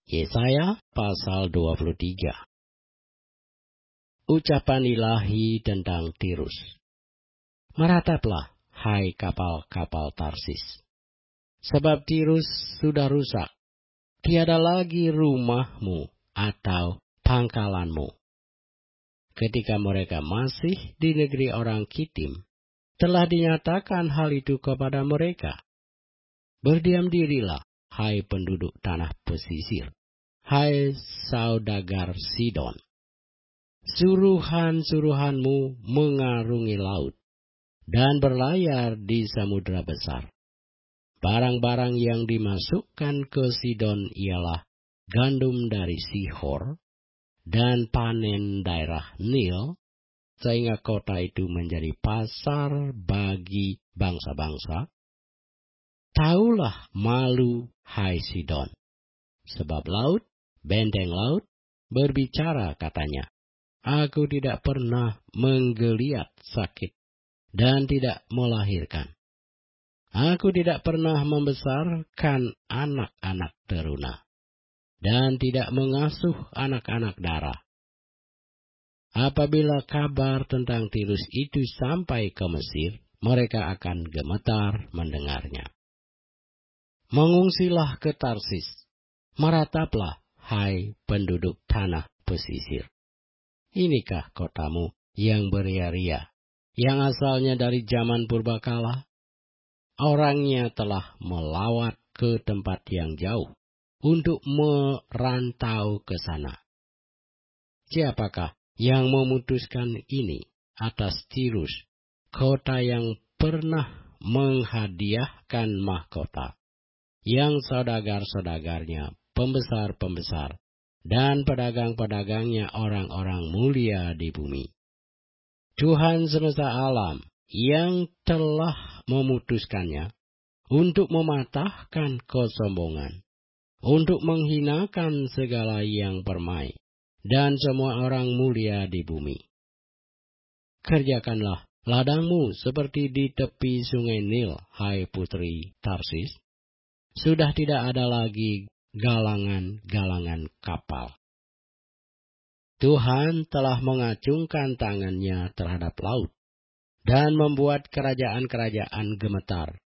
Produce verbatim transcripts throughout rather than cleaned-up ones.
Yesaya pasal dua puluh tiga. Ucapan ilahi tentang Tirus. Merataplah, hai kapal-kapal Tarsis. Sebab Tirus sudah rusak. Tiada lagi rumahmu atau pangkalanmu. Ketika mereka masih di negeri orang Kitim, telah dinyatakan hal itu kepada mereka. Berdiam dirilah, hai penduduk tanah pesisir, hai saudagar Sidon. Suruhan-suruhanmu mengarungi laut dan berlayar di samudera besar. Barang-barang yang dimasukkan ke Sidon ialah gandum dari Sihor dan panen daerah Nil, sehingga kota itu menjadi pasar bagi bangsa-bangsa. Taulah malu, hai Sidon, sebab laut, benteng laut, berbicara katanya, aku tidak pernah menggeliat sakit dan tidak melahirkan. Aku tidak pernah membesarkan anak-anak teruna dan tidak mengasuh anak-anak darah. Apabila kabar tentang Tirus itu sampai ke Mesir, mereka akan gemetar mendengarnya. Mengungsilah ke Tarsis, merataplah, hai penduduk tanah pesisir. Inikah kotamu yang beria-ria, yang asalnya dari zaman purbakala? Orangnya telah melawat ke tempat yang jauh untuk merantau ke sana. Siapakah yang memutuskan ini atas Tirus, kota yang pernah menghadiahkan mahkota, yang saudagar-saudagarnya pembesar-pembesar, dan pedagang-pedagangnya orang-orang mulia di bumi? Tuhan semesta alam yang telah memutuskannya untuk mematahkan kesombongan, untuk menghinakan segala yang permai, dan semua orang mulia di bumi. Kerjakanlah ladangmu seperti di tepi sungai Nil, hai putri Tarsis. Sudah tidak ada lagi galangan-galangan kapal. Tuhan telah mengacungkan tangannya terhadap laut dan membuat kerajaan-kerajaan gemetar.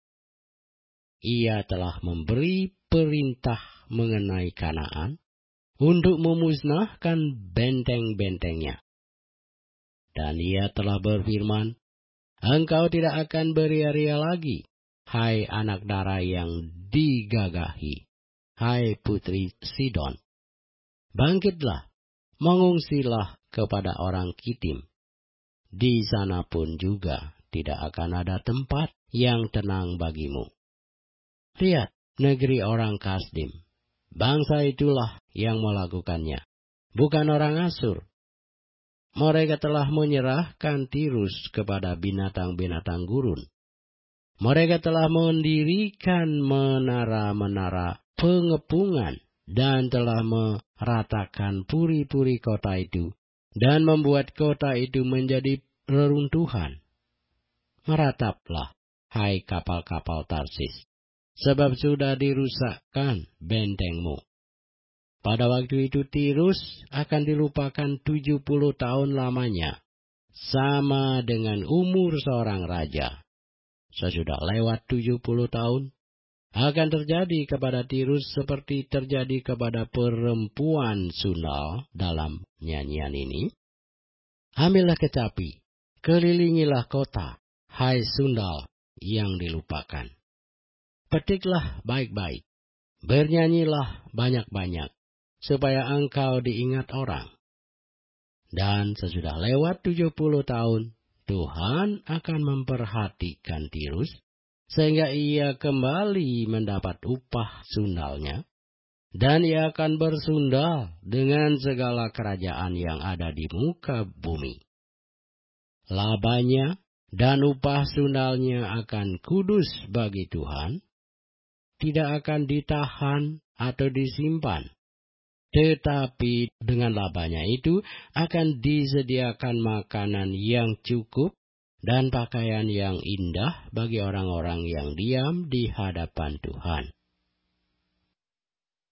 Ia telah memberi perintah mengenai Kanaan untuk memusnahkan benteng-bentengnya. Dan ia telah berfirman, engkau tidak akan beria-ria lagi, hai anak darah yang digagahi, hai putri Sidon. Bangkitlah, mengungsilah kepada orang Kitim. Di sana pun juga tidak akan ada tempat yang tenang bagimu. Lihat negeri orang Kasdim. Bangsa itulah yang melakukannya, bukan orang Asur. Mereka telah menyerahkan Tirus kepada binatang-binatang gurun. Mereka telah mendirikan menara-menara pengepungan dan telah meratakan puri-puri kota itu dan membuat kota itu menjadi reruntuhan. Merataplah, hai kapal-kapal Tarsis, sebab sudah dirusakkan bentengmu. Pada waktu itu Tirus akan dilupakan tujuh puluh tahun lamanya, sama dengan umur seorang raja. Sesudah lewat tujuh puluh tahun, akan terjadi kepada Tirus seperti terjadi kepada perempuan Sundal dalam nyanyian ini. Ambillah kecapi, kelilingilah kota, hai Sundal yang dilupakan. Petiklah baik-baik, bernyanyilah banyak-banyak, supaya engkau diingat orang. Dan sesudah lewat tujuh puluh tahun, Tuhan akan memperhatikan Tirus, sehingga ia kembali mendapat upah sundalnya, dan ia akan bersundal dengan segala kerajaan yang ada di muka bumi. Labanya dan upah sundalnya akan kudus bagi Tuhan, tidak akan ditahan atau disimpan. Tetapi dengan labanya itu akan disediakan makanan yang cukup dan pakaian yang indah bagi orang-orang yang diam di hadapan Tuhan.